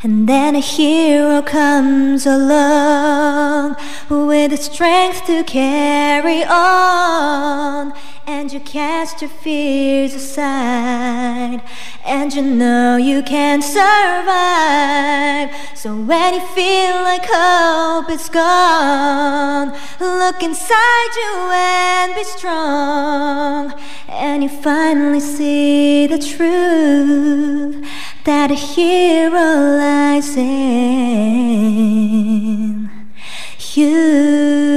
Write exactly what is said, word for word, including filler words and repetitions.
And then a hero comes along with the strength to carry on. And you cast your fears aside, and you know you can survive. So when you feel like hope is gone, look inside you and be strong. And you finally see the truth that a hero lies in you.